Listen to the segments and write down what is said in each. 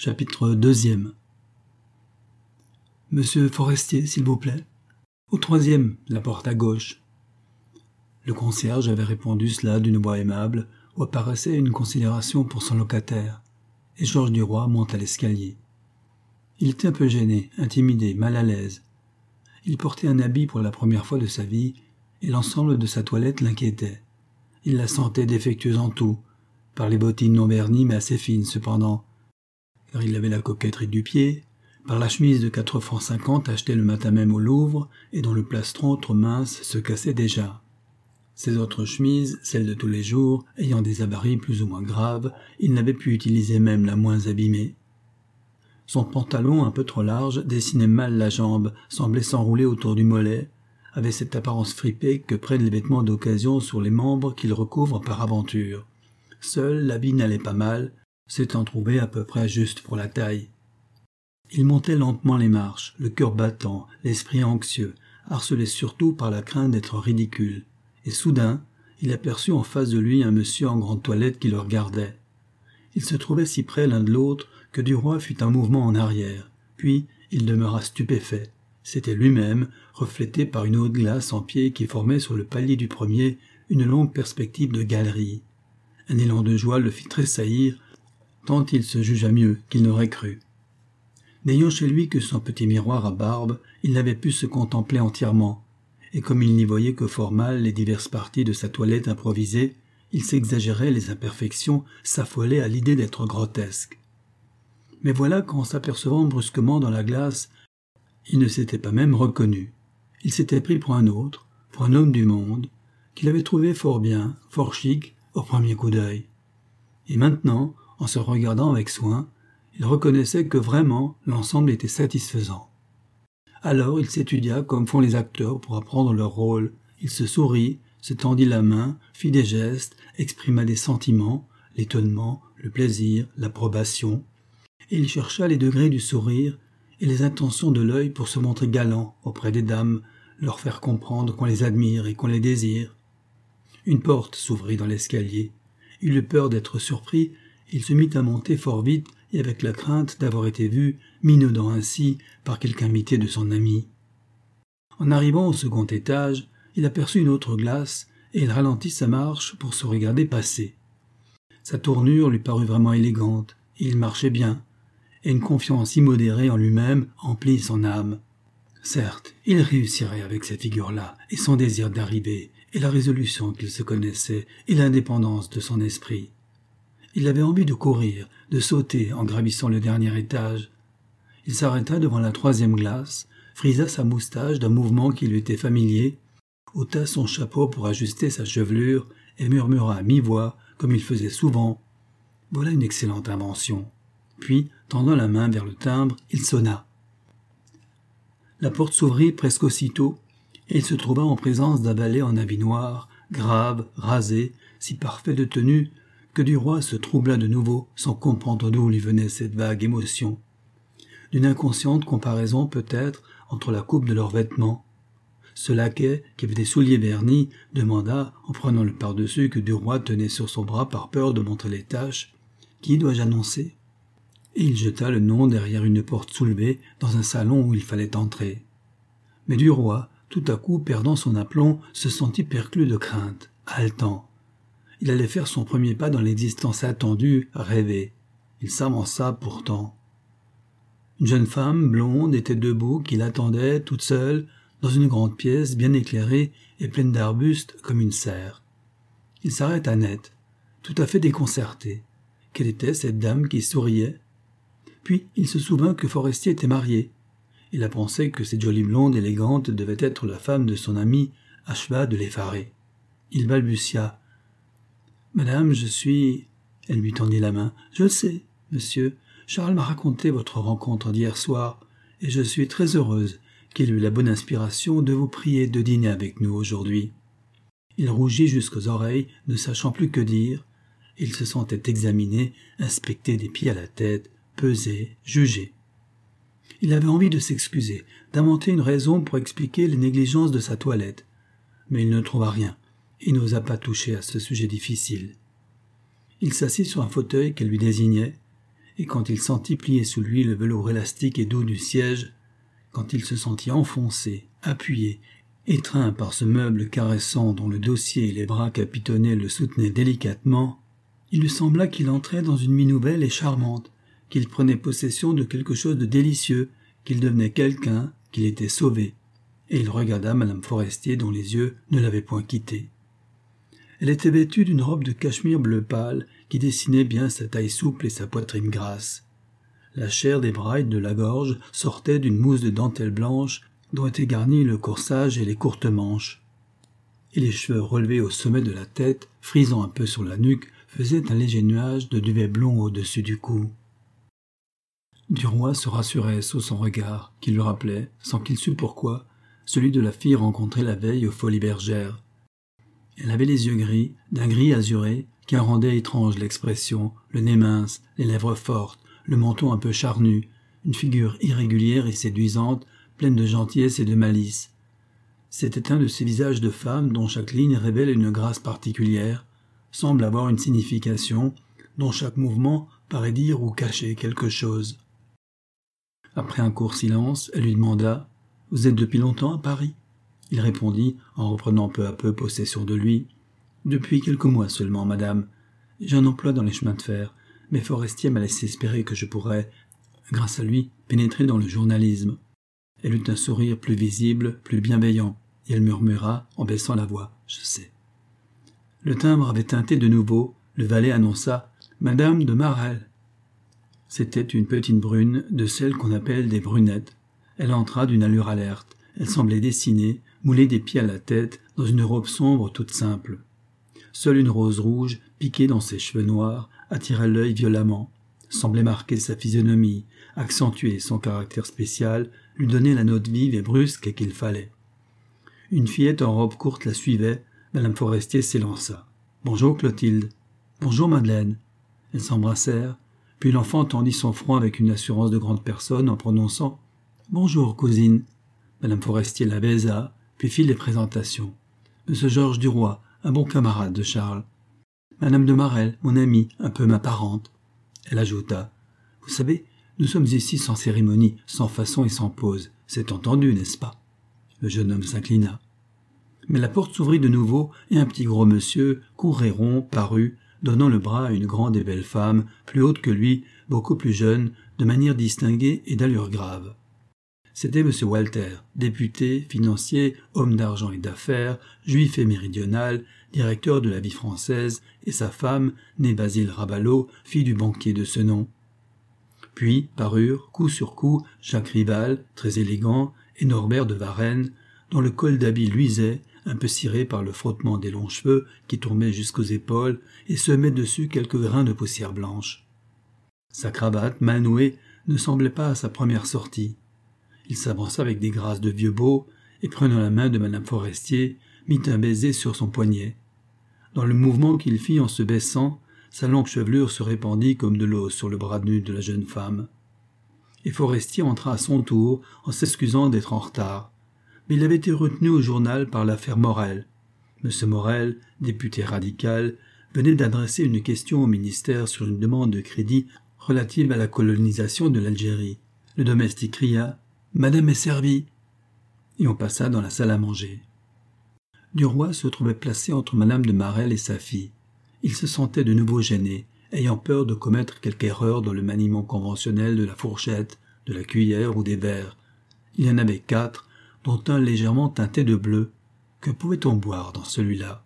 Chapitre 2. Monsieur Forestier, s'il vous plaît. Au 3e, la porte à gauche. Le concierge avait répondu cela d'une voix aimable, où apparaissait une considération pour son locataire, et Georges Duroy monte à l'escalier. Il était un peu gêné, intimidé, mal à l'aise. Il portait un habit pour la première fois de sa vie, et l'ensemble de sa toilette l'inquiétait. Il la sentait défectueuse en tout, par les bottines non vernies mais assez fines cependant, car il avait la coquetterie du pied, par la chemise de 4,50 francs achetée le matin même au Louvre et dont le plastron trop mince se cassait déjà. Ses autres chemises, celles de tous les jours, ayant des avaries plus ou moins graves, il n'avait pu utiliser même la moins abîmée. Son pantalon un peu trop large dessinait mal la jambe, semblait s'enrouler autour du mollet, avait cette apparence fripée que prennent les vêtements d'occasion sur les membres qu'ils recouvrent par aventure. Seul l'habit n'allait pas mal, s'étant trouvé à peu près juste pour la taille. Il montait lentement les marches, le cœur battant, l'esprit anxieux, harcelé surtout par la crainte d'être ridicule. Et soudain, il aperçut en face de lui un monsieur en grande toilette qui le regardait. Ils se trouvaient si près l'un de l'autre que Duroy fit un mouvement en arrière, puis il demeura stupéfait. C'était lui-même, reflété par une haute glace en pied qui formait sur le palier du premier une longue perspective de galerie. Un élan de joie le fit tressaillir, tant il se jugea mieux qu'il n'aurait cru. N'ayant chez lui que son petit miroir à barbe, il n'avait pu se contempler entièrement, et comme il n'y voyait que fort mal les diverses parties de sa toilette improvisée, il s'exagérait les imperfections, s'affolait à l'idée d'être grotesque. Mais voilà qu'en s'apercevant brusquement dans la glace, il ne s'était pas même reconnu. Il s'était pris pour un autre, pour un homme du monde, qu'il avait trouvé fort bien, fort chic, au premier coup d'œil. Et maintenant, en se regardant avec soin, il reconnaissait que vraiment l'ensemble était satisfaisant. Alors il s'étudia comme font les acteurs pour apprendre leur rôle. Il se sourit, se tendit la main, fit des gestes, exprima des sentiments, l'étonnement, le plaisir, l'approbation, et il chercha les degrés du sourire et les intentions de l'œil pour se montrer galant auprès des dames, leur faire comprendre qu'on les admire et qu'on les désire. Une porte s'ouvrit dans l'escalier. Il eut peur d'être surpris, il se mit à monter fort vite et avec la crainte d'avoir été vu, minaudant ainsi par quelque invité de son ami. En arrivant au second étage, il aperçut une autre glace et il ralentit sa marche pour se regarder passer. Sa tournure lui parut vraiment élégante, et il marchait bien, et une confiance immodérée en lui-même emplit son âme. Certes, il réussirait avec cette figure-là, et son désir d'arriver, et la résolution qu'il se connaissait, et l'indépendance de son esprit. Il avait envie de courir, de sauter en gravissant le dernier étage. Il s'arrêta devant la 3e glace, frisa sa moustache d'un mouvement qui lui était familier, ôta son chapeau pour ajuster sa chevelure et murmura à mi-voix, comme il faisait souvent, « Voilà une excellente invention ». Puis, tendant la main vers le timbre, il sonna. La porte s'ouvrit presque aussitôt, et il se trouva en présence d'un valet en habit noir, grave, rasé, si parfait de tenue, que Duroy se troubla de nouveau, sans comprendre d'où lui venait cette vague émotion. D'une inconsciente comparaison peut-être entre la coupe de leurs vêtements. Ce laquais, qui avait des souliers vernis, demanda, en prenant le pardessus que Duroy tenait sur son bras par peur de montrer les taches, « Qui dois-je annoncer ?» Et il jeta le nom derrière une porte soulevée dans un salon où il fallait entrer. Mais Duroy, tout à coup perdant son aplomb, se sentit perclus de crainte, haletant. Il allait faire son premier pas dans l'existence attendue, rêvée. Il s'avança pourtant. Une jeune femme blonde était debout qui l'attendait, toute seule, dans une grande pièce bien éclairée et pleine d'arbustes comme une serre. Il s'arrêta net, tout à fait déconcerté. Quelle était cette dame qui souriait? Puis il se souvint que Forestier était marié. Il a pensé que cette jolie blonde élégante devait être la femme de son ami, acheva de l'effarer. Il balbutia. « Madame, je suis... » Elle lui tendit la main. « Je le sais, monsieur. Charles m'a raconté votre rencontre d'hier soir, et je suis très heureuse qu'il ait eu la bonne inspiration de vous prier de dîner avec nous aujourd'hui. » Il rougit jusqu'aux oreilles, ne sachant plus que dire. Il se sentait examiné, inspecté des pieds à la tête, pesé, jugé. Il avait envie de s'excuser, d'inventer une raison pour expliquer les négligences de sa toilette, mais il ne trouva rien, et n'osa pas toucher à ce sujet difficile. Il s'assit sur un fauteuil qu'elle lui désignait, et quand il sentit plier sous lui le velours élastique et doux du siège, quand il se sentit enfoncé, appuyé, étreint par ce meuble caressant dont le dossier et les bras capitonnés le soutenaient délicatement, il lui sembla qu'il entrait dans une vie nouvelle et charmante, qu'il prenait possession de quelque chose de délicieux, qu'il devenait quelqu'un, qu'il était sauvé. Et il regarda Madame Forestier dont les yeux ne l'avaient point quitté. Elle était vêtue d'une robe de cachemire bleu pâle qui dessinait bien sa taille souple et sa poitrine grasse. La chair des bras et de la gorge sortait d'une mousse de dentelle blanche dont étaient garnis le corsage et les courtes manches. Et les cheveux relevés au sommet de la tête, frisant un peu sur la nuque, faisaient un léger nuage de duvet blond au-dessus du cou. Duroy se rassurait sous son regard, qui lui rappelait, sans qu'il sût pourquoi, celui de la fille rencontrée la veille aux Folies Bergères. Elle avait les yeux gris, d'un gris azuré, qui en rendait étrange l'expression, le nez mince, les lèvres fortes, le menton un peu charnu, une figure irrégulière et séduisante, pleine de gentillesse et de malice. C'était un de ces visages de femmes dont chaque ligne révèle une grâce particulière, semble avoir une signification, dont chaque mouvement paraît dire ou cacher quelque chose. Après un court silence, elle lui demanda « Vous êtes depuis longtemps à Paris ?» Il répondit, en reprenant peu à peu possession de lui « Depuis quelques mois seulement, madame. J'ai un emploi dans les chemins de fer, mais Forestier m'a laissé espérer que je pourrais, grâce à lui, pénétrer dans le journalisme. » Elle eut un sourire plus visible, plus bienveillant, et elle murmura, en baissant la voix « Je sais. » Le timbre avait tinté de nouveau, le valet annonça « Madame de Marelle ». C'était une petite brune, de celles qu'on appelle des brunettes. Elle entra d'une allure alerte. Elle semblait dessinée, moulée des pieds à la tête, dans une robe sombre toute simple. Seule une rose rouge, piquée dans ses cheveux noirs, attirait l'œil violemment, semblait marquer sa physionomie, accentuer son caractère spécial, lui donner la note vive et brusque qu'il fallait. Une fillette en robe courte la suivait. Madame Forestier s'élança. « Bonjour Clotilde. »« Bonjour Madeleine. » Elles s'embrassèrent, puis l'enfant tendit son front avec une assurance de grande personne en prononçant « Bonjour cousine ». Madame Forestier la baisa, puis fit les présentations. « Monsieur Georges Duroy, un bon camarade de Charles. »« Madame de Marelle, mon amie, un peu ma parente. » Elle ajouta « Vous savez, nous sommes ici sans cérémonie, sans façon et sans pose. C'est entendu, n'est-ce pas ?» Le jeune homme s'inclina. Mais la porte s'ouvrit de nouveau et un petit gros monsieur, court et rond, parut, donnant le bras à une grande et belle femme, plus haute que lui, beaucoup plus jeune, de manière distinguée et d'allure grave. C'était M. Walter, député, financier, homme d'argent et d'affaires, juif et méridional, directeur de la vie française, et sa femme, née Basile Rabelot, fille du banquier de ce nom. Puis parurent, coup sur coup, Jacques Rival, très élégant, et Norbert de Varenne, dont le col d'habit luisait, un peu ciré par le frottement des longs cheveux qui tombaient jusqu'aux épaules et semaient dessus quelques grains de poussière blanche. Sa cravate, mal nouée, ne semblait pas à sa première sortie. Il s'avança avec des grâces de vieux beau et, prenant la main de Madame Forestier, mit un baiser sur son poignet. Dans le mouvement qu'il fit en se baissant, sa longue chevelure se répandit comme de l'eau sur le bras nu de la jeune femme. Et Forestier entra à son tour en s'excusant d'être en retard. Mais il avait été retenu au journal par l'affaire Morel. M. Morel, député radical, venait d'adresser une question au ministère sur une demande de crédit relative à la colonisation de l'Algérie. Le domestique cria « Madame est servie !» et on passa dans la salle à manger. Duroy se trouvait placé entre Madame de Marelle et sa fille. Il se sentait de nouveau gêné, ayant peur de commettre quelque erreur dans le maniement conventionnel de la fourchette, de la cuillère ou des verres. Il y en avait 4, dont un légèrement teinté de bleu. Que pouvait-on boire dans celui-là?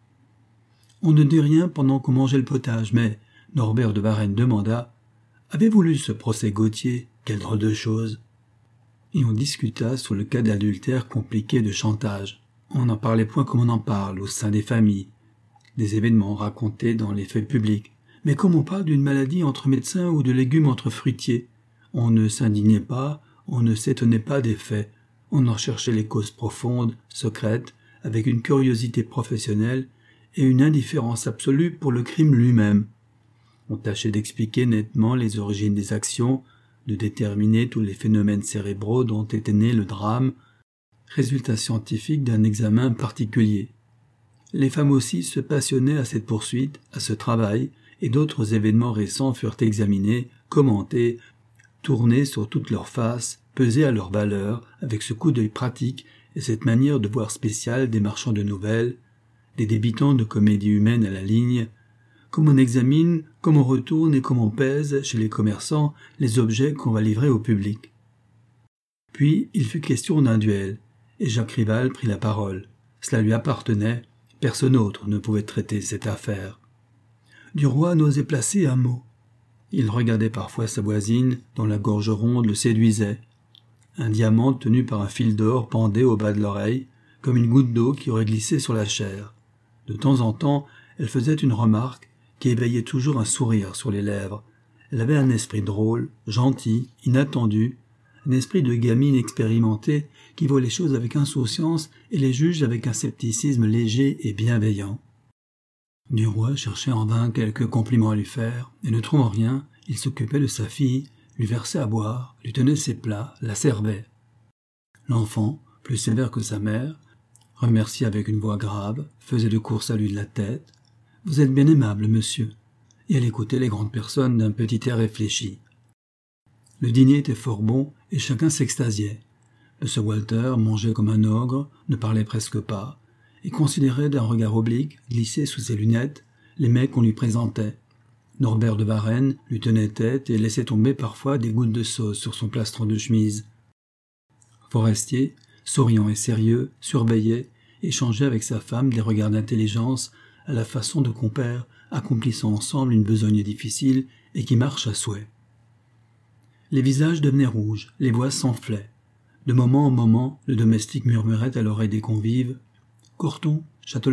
On ne dit rien pendant qu'on mangeait le potage, mais Norbert de Varenne demanda « Avez-vous lu ce procès Gauthier? Quelle drôle de chose !» Et on discuta sur le cas d'adultère compliqué de chantage. On n'en parlait point comme on en parle au sein des familles, des événements racontés dans les faits publics, mais comme on parle d'une maladie entre médecins ou de légumes entre fruitiers. On ne s'indignait pas, on ne s'étonnait pas des faits. On en cherchait les causes profondes, secrètes, avec une curiosité professionnelle et une indifférence absolue pour le crime lui-même. On tâchait d'expliquer nettement les origines des actions, de déterminer tous les phénomènes cérébraux dont était né le drame, résultat scientifique d'un examen particulier. Les femmes aussi se passionnaient à cette poursuite, à ce travail, et d'autres événements récents furent examinés, commentés, tournés sur toutes leurs faces, pesés à leur valeur, avec ce coup d'œil pratique et cette manière de voir spéciale des marchands de nouvelles, des débitants de comédie humaine à la ligne, comme on examine, comme on retourne et comme on pèse, chez les commerçants, les objets qu'on va livrer au public. Puis il fut question d'un duel, et Jacques Rival prit la parole. Cela lui appartenait, personne autre ne pouvait traiter cette affaire. Duroy n'osait placer un mot. Il regardait parfois sa voisine, dont la gorge ronde le séduisait. Un diamant tenu par un fil d'or pendait au bas de l'oreille, comme une goutte d'eau qui aurait glissé sur la chair. De temps en temps, elle faisait une remarque qui éveillait toujours un sourire sur les lèvres. Elle avait un esprit drôle, gentil, inattendu, un esprit de gamine expérimentée qui voit les choses avec insouciance et les juge avec un scepticisme léger et bienveillant. Duroy cherchait en vain quelques compliments à lui faire, et ne trouvant rien, il s'occupait de sa fille, lui versait à boire, lui tenait ses plats, la servait. L'enfant, plus sévère que sa mère, remerciait avec une voix grave, faisait de courts saluts de la tête. « Vous êtes bien aimable, monsieur. » Et elle écoutait les grandes personnes d'un petit air réfléchi. Le dîner était fort bon et chacun s'extasiait. M. Walter mangeait comme un ogre, ne parlait presque pas, et considérait d'un regard oblique, glissé sous ses lunettes, les mets qu'on lui présentait. Norbert de Varenne lui tenait tête et laissait tomber parfois des gouttes de sauce sur son plastron de chemise. Forestier, souriant et sérieux, surveillait, échangeait avec sa femme des regards d'intelligence à la façon de compères accomplissant ensemble une besogne difficile et qui marche à souhait. Les visages devenaient rouges, les voix s'enflaient. De moment en moment, le domestique murmurait à l'oreille des convives « Corton, Château-la-Rose ?»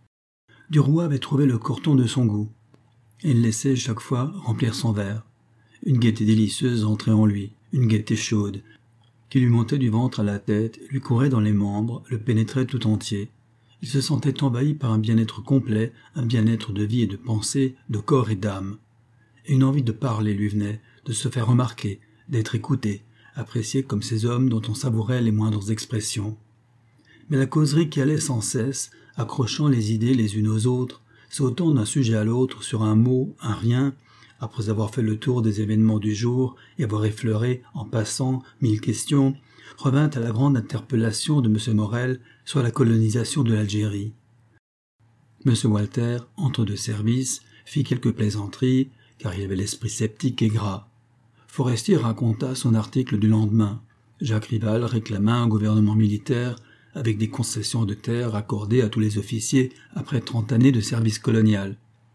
Duroy avait trouvé le corton de son goût. Il laissait chaque fois remplir son verre. Une gaieté délicieuse entrait en lui, une gaieté chaude, qui lui montait du ventre à la tête, lui courait dans les membres, le pénétrait tout entier. Il se sentait envahi par un bien-être complet, un bien-être de vie et de pensée, de corps et d'âme. Et une envie de parler lui venait, de se faire remarquer, d'être écouté, apprécié comme ces hommes dont on savourait les moindres expressions. Mais la causerie qui allait sans cesse, accrochant les idées les unes aux autres, sautant d'un sujet à l'autre sur un mot, un rien, après avoir fait le tour des événements du jour et avoir effleuré, en passant, 1000 questions, revint à la grande interpellation de M. Morel sur la colonisation de l'Algérie. M. Walter, entre deux services, fit quelques plaisanteries, car il avait l'esprit sceptique et gras. Forestier raconta son article du lendemain. Jacques Rival réclama un gouvernement militaire avec des concessions de terre accordées à tous les officiers après 30 années de service colonial.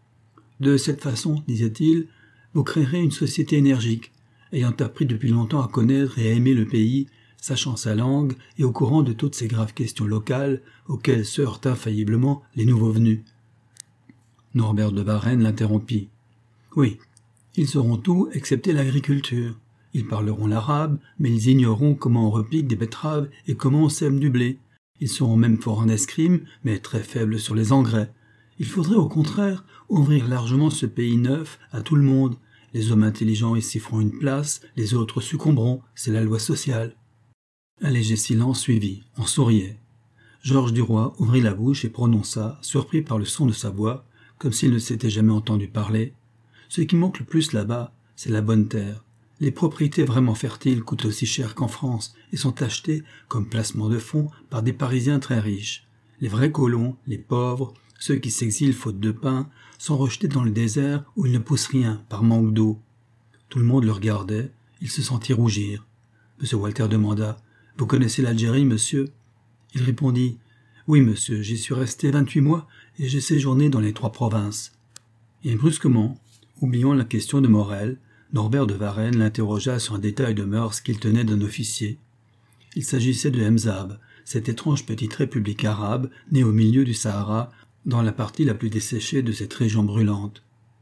De cette façon, disait-il, vous créerez une société énergique, ayant appris depuis longtemps à connaître et à aimer le pays, sachant sa langue et au courant de toutes ces graves questions locales auxquelles se heurtent infailliblement les nouveaux venus. Norbert de Varenne l'interrompit. Oui, ils sauront tout excepté l'agriculture. Ils parleront l'arabe, mais ils ignoreront comment on repique des betteraves et comment on sème du blé. Ils seront même forts en escrime, mais très faibles sur les engrais. Il faudrait au contraire ouvrir largement ce pays neuf à tout le monde. Les hommes intelligents ici feront une place, les autres succomberont, c'est la loi sociale. Un léger silence suivit, on souriait. Georges Duroy ouvrit la bouche et prononça, surpris par le son de sa voix, comme s'il ne s'était jamais entendu parler. Ce qui manque le plus là-bas, c'est la bonne terre. Les propriétés vraiment fertiles coûtent aussi cher qu'en France et sont achetées comme placement de fonds par des Parisiens très riches. Les vrais colons, les pauvres, ceux qui s'exilent faute de pain, sont rejetés dans le désert où il ne pousse rien par manque d'eau. Tout le monde le regardait, il se sentit rougir. M. Walter demanda « Vous connaissez l'Algérie, monsieur ?» Il répondit « Oui, monsieur, j'y suis resté 28 mois et j'ai séjourné dans les 3 provinces. » Et brusquement, oubliant la question de Morel, Norbert de Varenne l'interrogea sur un détail de mœurs qu'il tenait d'un officier. Il s'agissait de Mzab, cette étrange petite république arabe née au milieu du Sahara, dans la partie la plus desséchée de cette région brûlante.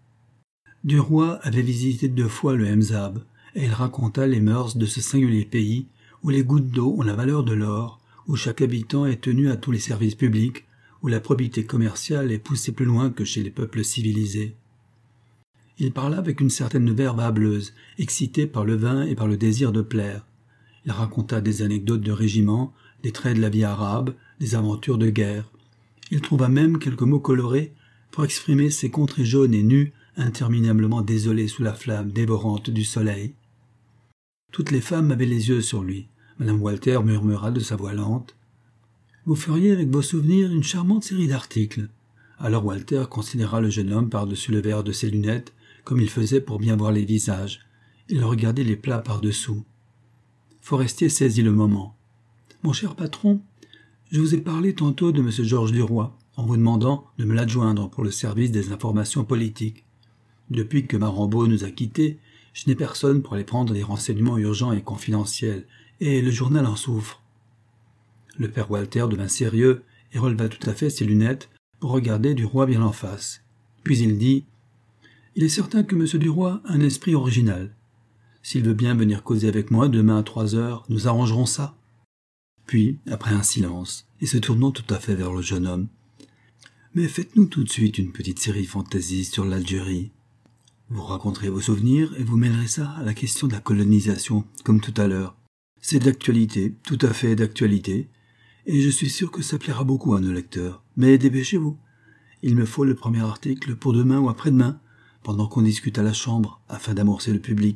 Duroy avait visité 2 fois le Mzab, et il raconta les mœurs de ce singulier pays où les gouttes d'eau ont la valeur de l'or, où chaque habitant est tenu à tous les services publics, où la probité commerciale est poussée plus loin que chez les peuples civilisés. Il parla avec une certaine verve hâbleuse, excité par le vin et par le désir de plaire. Il raconta des anecdotes de régiment, des traits de la vie arabe, des aventures de guerre. Il trouva même quelques mots colorés pour exprimer ces contrées jaunes et nues interminablement désolé sous la flamme dévorante du soleil. Toutes les femmes avaient les yeux sur lui. Madame Walter murmura de sa voix lente. « Vous feriez avec vos souvenirs une charmante série d'articles. » Alors Walter considéra le jeune homme par-dessus le verre de ses lunettes, comme il faisait pour bien voir les visages. Il regardait les plats par-dessous. Forestier saisit le moment. « Mon cher patron, je vous ai parlé tantôt de M. Georges Duroy, en vous demandant de me l'adjoindre pour le service des informations politiques. Depuis que Marambeau nous a quittés, je n'ai personne pour aller prendre des renseignements urgents et confidentiels, et le journal en souffre. » Le père Walter devint sérieux et releva tout à fait ses lunettes pour regarder Duroy bien en face. Puis il dit « Il est certain que M. Duroy a un esprit original. S'il veut bien venir causer avec moi demain à 3 heures, nous arrangerons ça. » Puis, après un silence, et se tournant tout à fait vers le jeune homme, « Mais faites-nous tout de suite une petite série fantaisie sur l'Algérie. Vous raconterez vos souvenirs et vous mêlerez ça à la question de la colonisation, comme tout à l'heure. C'est d'actualité, tout à fait d'actualité, et je suis sûr que ça plaira beaucoup à nos lecteurs. Mais dépêchez-vous. Il me faut le premier article pour demain ou après-demain, pendant qu'on discute à la chambre, afin d'amorcer le public. »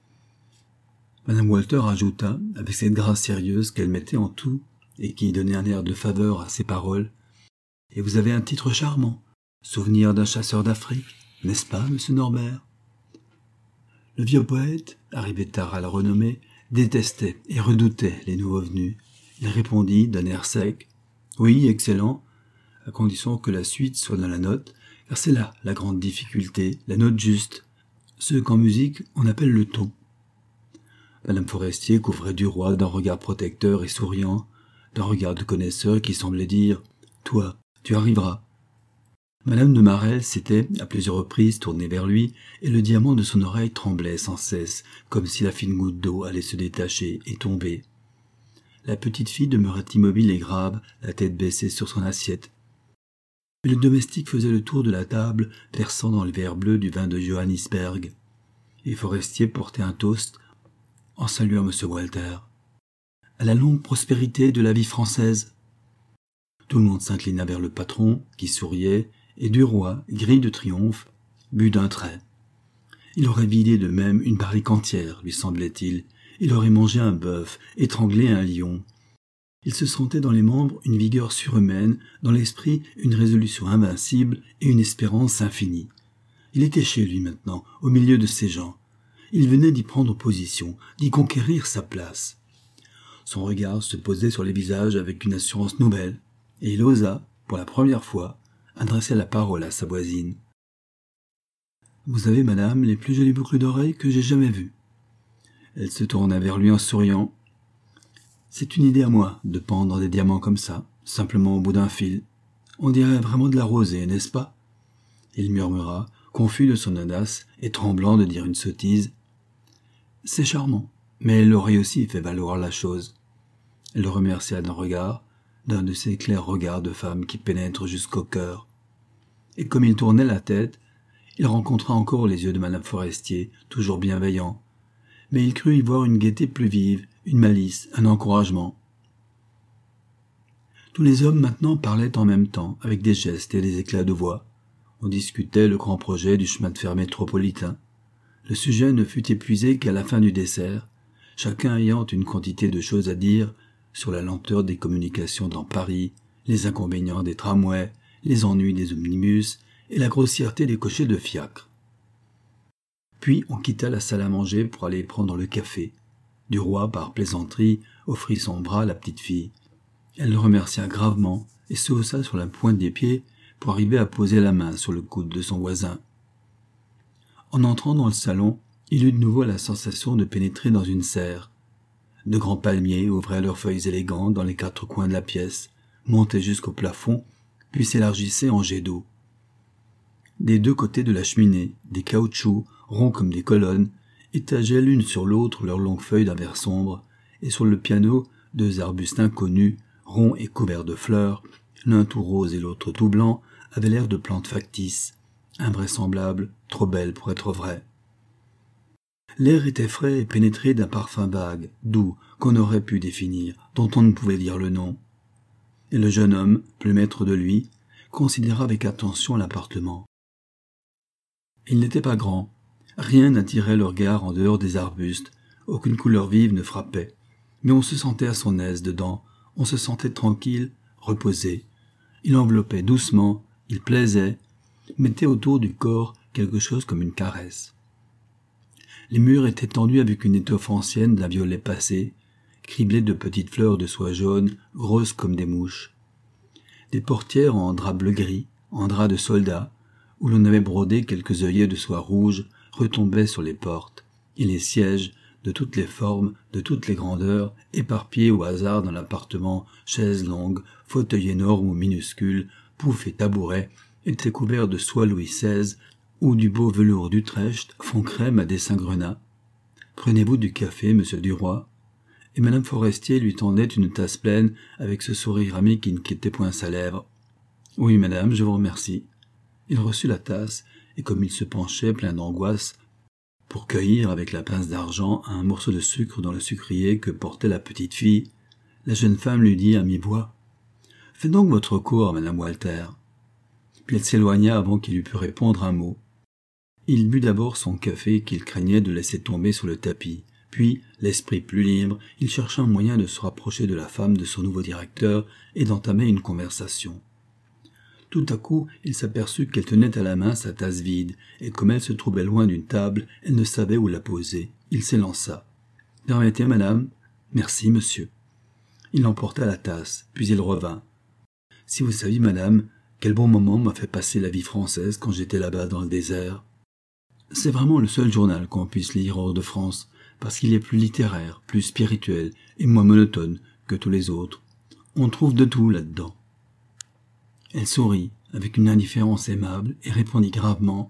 Madame Walter ajouta, avec cette grâce sérieuse qu'elle mettait en tout, et qui donnait un air de faveur à ses paroles, « Et vous avez un titre charmant, Souvenir d'un chasseur d'Afrique, n'est-ce pas, monsieur Norbert ?» Le vieux poète, arrivé tard à la renommée, détestait et redoutait les nouveaux venus. Il répondit d'un air sec, « Oui, excellent, à condition que la suite soit dans la note, car c'est là la grande difficulté, la note juste, ce qu'en musique on appelle le ton. » Madame Forestier couvrait Duroy d'un regard protecteur et souriant, d'un regard de connaisseur qui semblait dire « Toi, tu arriveras. » Madame de Marelle s'était, à plusieurs reprises, tournée vers lui, et le diamant de son oreille tremblait sans cesse, comme si la fine goutte d'eau allait se détacher et tomber. La petite fille demeurait immobile et grave, la tête baissée sur son assiette. Mais le domestique faisait le tour de la table, versant dans le verre bleu du vin de Johannisberg. Et Forestier portait un toast en saluant M. Walter. « À la longue prospérité de la vie française !» Tout le monde s'inclina vers le patron, qui souriait, et Duroy, gris de triomphe, but d'un trait. Il aurait vidé de même une barrique entière, lui semblait-il. Il aurait mangé un bœuf, étranglé un lion. Il se sentait dans les membres une vigueur surhumaine, dans l'esprit une résolution invincible et une espérance infinie. Il était chez lui maintenant, au milieu de ces gens. Il venait d'y prendre position, d'y conquérir sa place. Son regard se posait sur les visages avec une assurance nouvelle, et il osa, pour la première fois, adresser la parole à sa voisine. « Vous avez, madame, les plus jolies boucles d'oreilles que j'ai jamais vues. » Elle se tourna vers lui en souriant. « C'est une idée à moi, de pendre des diamants comme ça, simplement au bout d'un fil. On dirait vraiment de la rosée, n'est-ce pas ?» Il murmura, confus de son audace et tremblant de dire une sottise. « C'est charmant, mais elle aurait aussi fait valoir la chose. » Elle le remercia d'un regard, d'un de ces clairs regards de femme qui pénètrent jusqu'au cœur. Et comme il tournait la tête, il rencontra encore les yeux de Madame Forestier, toujours bienveillants. Mais il crut y voir une gaieté plus vive, une malice, un encouragement. Tous les hommes maintenant parlaient en même temps, avec des gestes et des éclats de voix. On discutait le grand projet du chemin de fer métropolitain. Le sujet ne fut épuisé qu'à la fin du dessert, chacun ayant une quantité de choses à dire sur la lenteur des communications dans Paris, les inconvénients des tramways, les ennuis des omnibus et la grossièreté des cochers de fiacre. Puis on quitta la salle à manger pour aller prendre le café. Duroy, par plaisanterie, offrit son bras à la petite fille. Elle le remercia gravement et se haussa sur la pointe des pieds pour arriver à poser la main sur le coude de son voisin. En entrant dans le salon, il eut de nouveau la sensation de pénétrer dans une serre. De grands palmiers ouvraient leurs feuilles élégantes dans les 4 coins de la pièce, montaient jusqu'au plafond, puis s'élargissaient en jets d'eau. Des 2 côtés de la cheminée, des caoutchoucs, ronds comme des colonnes, étageaient l'une sur l'autre leurs longues feuilles d'un vert sombre, et sur le piano, 2 arbustes inconnus, ronds et couverts de fleurs, l'un tout rose et l'autre tout blanc, avaient l'air de plantes factices, invraisemblables, trop belles pour être vraies. L'air était frais et pénétré d'un parfum vague, doux, qu'on aurait pu définir, dont on ne pouvait dire le nom. Et le jeune homme, plus maître de lui, considéra avec attention l'appartement. Il n'était pas grand. Rien n'attirait le regard en dehors des arbustes. Aucune couleur vive ne frappait. Mais on se sentait à son aise dedans. On se sentait tranquille, reposé. Il enveloppait doucement, il plaisait, mettait autour du corps quelque chose comme une caresse. Les murs étaient tendus avec une étoffe ancienne d'un violet passé, criblée de petites fleurs de soie jaune, grosses comme des mouches. Des portières en drap bleu-gris, en drap de soldat, où l'on avait brodé quelques œillets de soie rouge, retombaient sur les portes, et les sièges, de toutes les formes, de toutes les grandeurs, éparpillés au hasard dans l'appartement, chaises longues, fauteuils énormes ou minuscules, poufs et tabourets, étaient couverts de soie Louis XVI ou du beau velours d'Utrecht, fond crème à dessin grenat. « Prenez-vous du café, monsieur Duroy ?» Et madame Forestier lui tendait une tasse pleine avec ce sourire ami qui ne quittait point sa lèvre. « Oui, madame, je vous remercie. » Il reçut la tasse, et comme il se penchait plein d'angoisse pour cueillir avec la pince d'argent un morceau de sucre dans le sucrier que portait la petite fille, la jeune femme lui dit à mi-voix « Faites donc votre cour, madame Walter. » Puis elle s'éloigna avant qu'il eût pu répondre un mot. Il but d'abord son café qu'il craignait de laisser tomber sur le tapis. Puis, l'esprit plus libre, il chercha un moyen de se rapprocher de la femme de son nouveau directeur et d'entamer une conversation. Tout à coup, il s'aperçut qu'elle tenait à la main sa tasse vide, et comme elle se trouvait loin d'une table, elle ne savait où la poser. Il s'élança. « Permettez, madame. »« Merci, monsieur. » Il emporta la tasse, puis il revint. « Si vous saviez, madame, quel bon moment m'a fait passer la vie française quand j'étais là-bas dans le désert. C'est vraiment le seul journal qu'on puisse lire hors de France, parce qu'il est plus littéraire, plus spirituel et moins monotone que tous les autres. On trouve de tout là-dedans. » Elle sourit avec une indifférence aimable et répondit gravement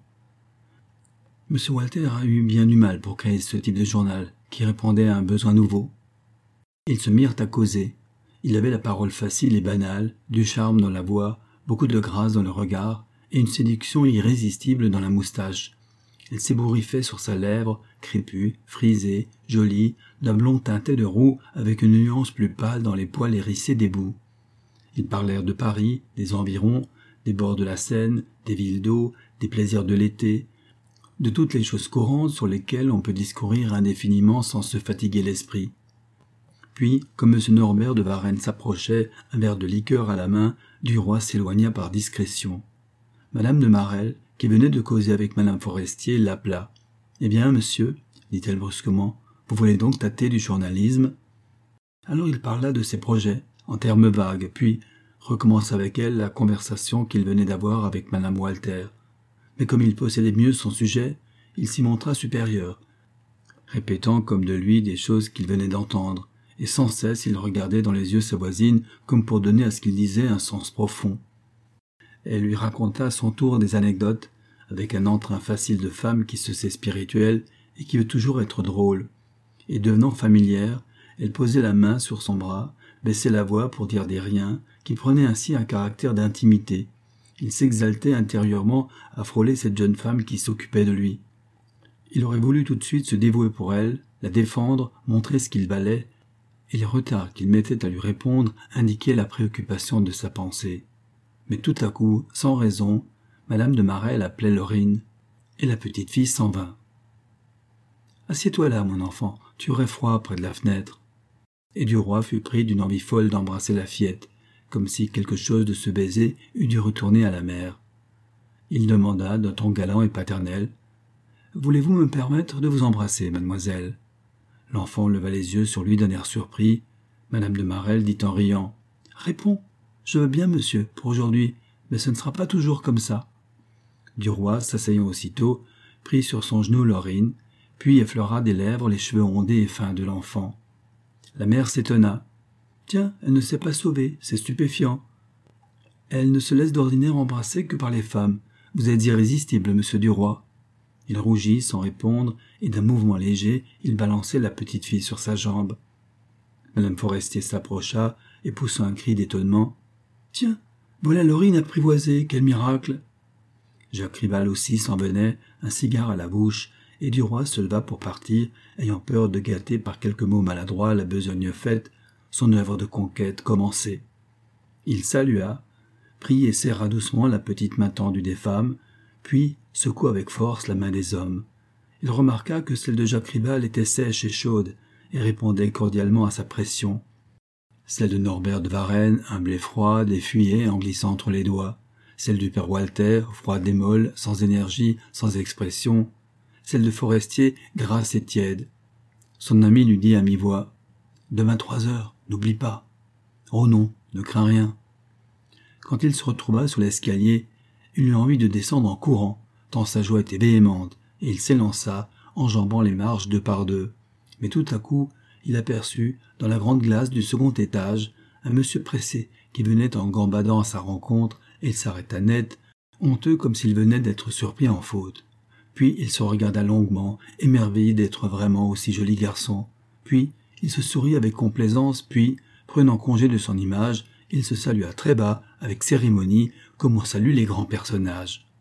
« M. Walter a eu bien du mal pour créer ce type de journal qui répondait à un besoin nouveau. » Ils se mirent à causer. Il avait la parole facile et banale, du charme dans la voix, beaucoup de grâce dans le regard et une séduction irrésistible dans la moustache. Elle s'ébouriffait sur sa lèvre, crépue, frisée, jolie, d'un blond teinté de roux avec une nuance plus pâle dans les poils hérissés des bouts. Ils parlèrent de Paris, des environs, des bords de la Seine, des villes d'eau, des plaisirs de l'été, de toutes les choses courantes sur lesquelles on peut discourir indéfiniment sans se fatiguer l'esprit. Puis, comme M. Norbert de Varenne s'approchait, un verre de liqueur à la main, Duroy s'éloigna par discrétion. Madame de Marelle, qui venait de causer avec madame Forestier, l'appela. « Eh bien, monsieur, dit-elle brusquement, vous voulez donc tâter du journalisme ?» Alors il parla de ses projets, en termes vagues, puis recommença avec elle la conversation qu'il venait d'avoir avec madame Walter. Mais comme il possédait mieux son sujet, il s'y montra supérieur, répétant comme de lui des choses qu'il venait d'entendre, et sans cesse il regardait dans les yeux sa voisine comme pour donner à ce qu'il disait un sens profond. Elle lui raconta à son tour des anecdotes, avec un entrain facile de femme qui se sait spirituelle et qui veut toujours être drôle. Et devenant familière, elle posait la main sur son bras, baissait la voix pour dire des riens, qui prenaient ainsi un caractère d'intimité. Il s'exaltait intérieurement à frôler cette jeune femme qui s'occupait de lui. Il aurait voulu tout de suite se dévouer pour elle, la défendre, montrer ce qu'il valait, et les retards qu'il mettait à lui répondre indiquaient la préoccupation de sa pensée. Mais tout à coup, sans raison, madame de Marelle appelait Laurine, et la petite fille s'en vint. « Assieds-toi là, mon enfant, tu aurais froid près de la fenêtre. » Et Duroy fut pris d'une envie folle d'embrasser la fillette, comme si quelque chose de ce baiser eût dû retourner à la mère. Il demanda d'un ton galant et paternel « Voulez-vous me permettre de vous embrasser, mademoiselle ?» L'enfant leva les yeux sur lui d'un air surpris. Madame de Marelle dit en riant « Réponds, je veux bien, monsieur, pour aujourd'hui, mais ce ne sera pas toujours comme ça. » Duroy, s'asseyant aussitôt, prit sur son genou Laurine, puis effleura des lèvres les cheveux ondés et fins de l'enfant. La mère s'étonna. « Tiens, elle ne s'est pas sauvée, c'est stupéfiant. Elle ne se laisse d'ordinaire embrasser que par les femmes. Vous êtes irrésistible, monsieur Duroy. » Il rougit sans répondre, et d'un mouvement léger, il balançait la petite fille sur sa jambe. Madame Forestier s'approcha et poussa un cri d'étonnement. « Tiens, voilà Laurine apprivoisée, quel miracle !» Jacques Rival aussi s'en venait, un cigare à la bouche, et Duroy se leva pour partir, ayant peur de gâter par quelques mots maladroits la besogne faite, son œuvre de conquête commencée. Il salua, prit et serra doucement la petite main tendue des femmes, puis secoua avec force la main des hommes. Il remarqua que celle de Jacques Rival était sèche et chaude, et répondait cordialement à sa pression. Celle de Norbert de Varenne, humble et froide, et fuyait en glissant entre les doigts. Celle du père Walter, froide et molle, sans énergie, sans expression. Celle de Forestier, grasse et tiède. Son ami lui dit à mi-voix « Demain 3 heures, n'oublie pas. »« Oh non, ne crains rien. » Quand il se retrouva sur l'escalier, il eut envie de descendre en courant, tant sa joie était véhémente, et il s'élança, enjambant les marches 2 par 2. Mais tout à coup, il aperçut, dans la grande glace du second étage, un monsieur pressé qui venait en gambadant à sa rencontre, et il s'arrêta net, honteux comme s'il venait d'être surpris en faute. Puis il se regarda longuement, émerveillé d'être vraiment aussi joli garçon. Puis il se sourit avec complaisance, puis, prenant congé de son image, il se salua très bas, avec cérémonie, comme on salue les grands personnages.